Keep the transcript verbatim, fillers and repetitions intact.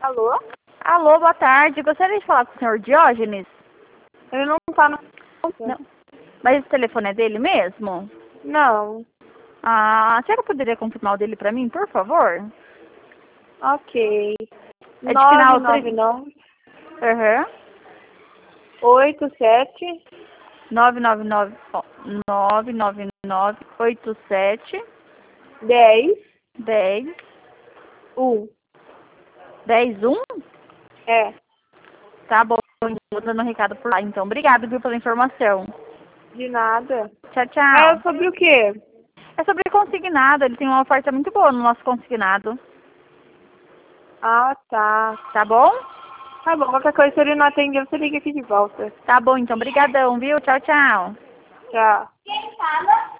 Alô? Alô, boa tarde. Gostaria de falar com o senhor Diógenes? Ele não tá no... Não. Mas o telefone é dele mesmo? Não. Ah, será que eu poderia confirmar o dele pra mim, por favor? Ok. É de final... nove nove nove, Aham. oito sete, nove nove nove... nove nove nove oito sete dez, dez um. dez um? É. Tá bom, vou dando um recado por lá. Então, obrigado, viu, pela informação. De nada. Tchau, É tchau. sobre o quê? É sobre consignado. Ele tem uma oferta muito boa no nosso consignado. Ah, tá. Tá bom? Tá bom, qualquer coisa, se ele não atender, você liga aqui de volta. Tá bom, então. Brigadão, viu? Tchau, tchau. Tchau.